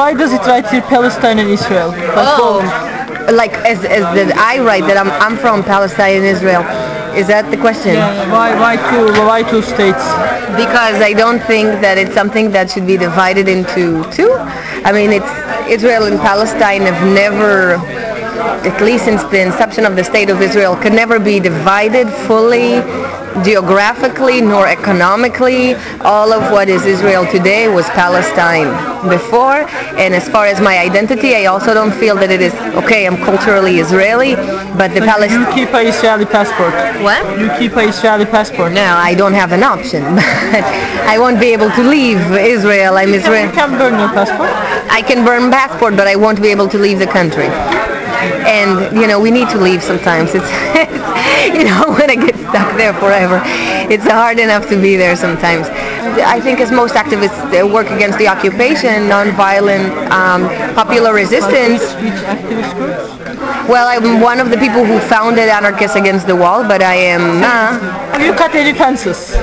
why does it write here Palestine and Israel? Like Oh, both. like as that I write that I'm from Palestine and Israel. Is that the question? Yeah, yeah. Why two states? Because I don't think that it's something that should be divided into two. I mean, it's Israel and Palestine have never, at least since the inception of the state of Israel, could never be divided fully geographically nor economically. All of what is Israel today was Palestine before. And as far as my identity, I also don't feel that it is okay. I'm culturally Israeli, but the Like you Palestine. keep a Israeli passport. What? You keep a Israeli passport. No, I don't have an option. But I won't be able to leave Israel. I'm You Israel. can burn your passport. I can burn passport, but I won't be able to leave the country. And we need to leave sometimes. It's when I get stuck there forever, it's hard enough to be there sometimes. I think as most activists work against the occupation, nonviolent, popular Like resistance. which activist groups? Well, I'm one of the people who founded Anarchists Against the Wall, but I am. Have you cut any fences?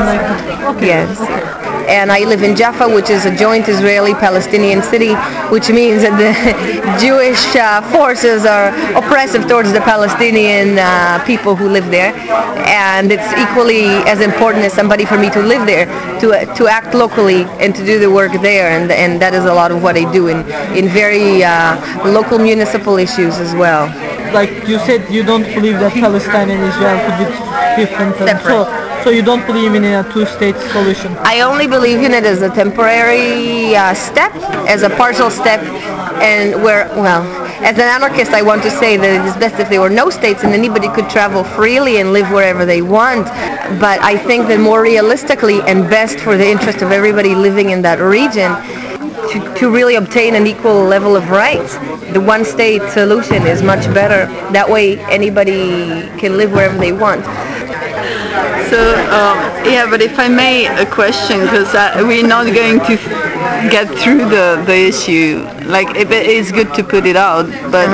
Okay, Yes. okay. And I live in Jaffa, which is a joint Israeli-Palestinian city, which means that the Jewish forces are oppressive towards the Palestinian people who live there. And it's equally as important as somebody for me to live there, to act locally and to do the work there. And that is a lot of what I do in very local municipal issues as well. Like you said, you don't believe that Palestine and Israel could be different, and Separate. so you don't believe in a two-state solution. I only believe in it as a temporary step, as a partial step, and as an anarchist, I want to say that it is best if there were no states and anybody could travel freely and live wherever they want. But I think that more realistically and best for the interest of everybody living in that region, to really obtain an equal level of rights, the one state solution is much better. That way, anybody can live wherever they want. So, yeah, but if I may, a question, because we're not going to get through the issue. Like, it is good to put it out, but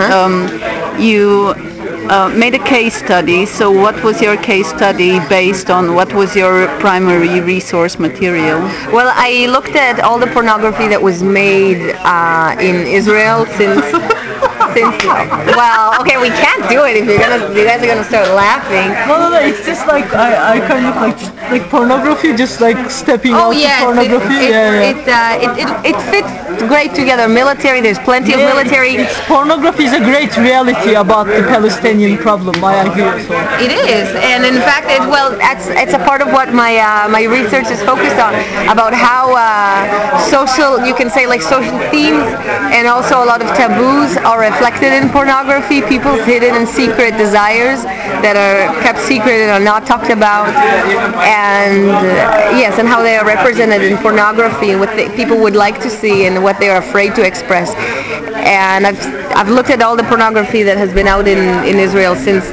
you made a case study. So, what was your case study based on? What was your primary resource material? Well, I looked at all the pornography that was made in Israel since. Well, okay, we can't do it if you guys are gonna start laughing. No, no, no. It's just like I kind of like pornography, just like stepping Oh out to yes, pornography. Yeah, yeah. it fits great together. Military, there's plenty of Yeah, military. it's pornography is a great reality about the Palestinian problem. I agree also. It is, and in fact, it's a part of what my research is focused on, about how social, you can say, like social themes and also a lot of taboos are reflected in pornography. People's hidden and secret desires that are kept secret and are not talked about, and yes, and how they are represented in pornography and what people would like to see and what they are afraid to express. And I've looked at all the pornography that has been out in Israel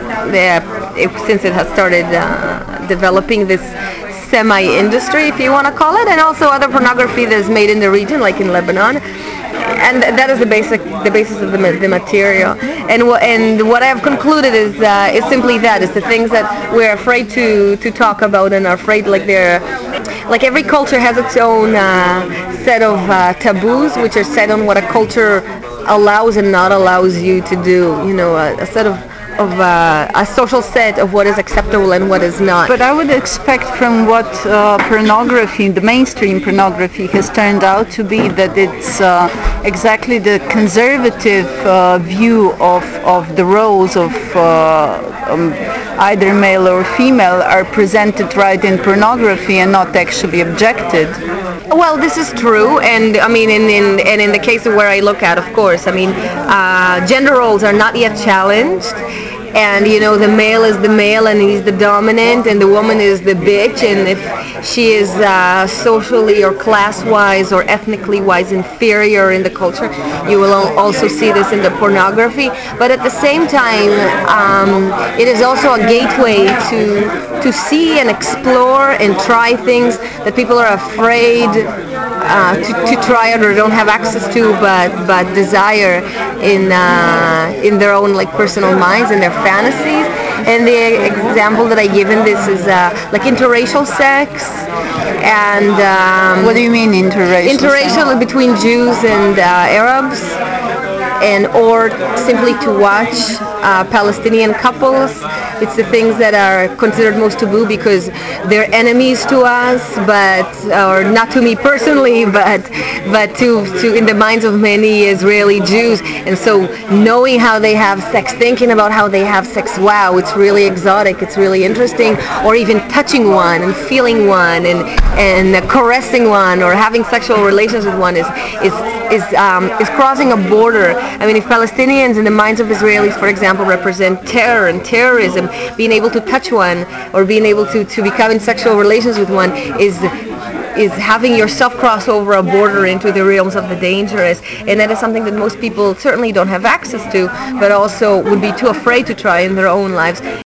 since it has started developing this semi-industry, if you want to call it, and also other pornography that is made in the region, like in Lebanon. And that is the basis of the material. And what I have concluded is simply that: is the things that we're afraid to talk about and are afraid, like every culture has its own set of taboos, which are set on what a culture allows and not allows you to do. A set of a social set of what is acceptable and what is not. But I would expect from what pornography, the mainstream pornography, has turned out to be, that it's exactly the conservative view of the roles of either male or female are presented right in pornography and not actually objected. Well, this is true, and I mean, in the case of where I look at, of course, I mean, gender roles are not yet challenged, and the male is the male and he's the dominant, and the woman is the bitch, and if she is socially or class-wise or ethnically-wise inferior in the culture, you will also see this in the pornography. But at the same time, it is also a gateway to see and explore and try things that people are afraid to try it or don't have access to, but desire in their own like personal minds and their fantasies. And the example that I give in this is like interracial sex and What do you mean interracial? interracial between Jews and Arabs, and or simply to watch Palestinian couples. It's the things that are considered most taboo because they're enemies to us, but or not to me personally, but to in the minds of many Israeli Jews. And so knowing how they have sex, thinking about how they have sex, wow, it's really exotic, it's really interesting. Or even touching one and feeling one and caressing one or having sexual relations with one is crossing a border. I mean, if Palestinians in the minds of Israelis, for example, represent terror and terrorism, being able to touch one or being able to become in sexual relations with one is having yourself cross over a border into the realms of the dangerous. And that is something that most people certainly don't have access to, but also would be too afraid to try in their own lives.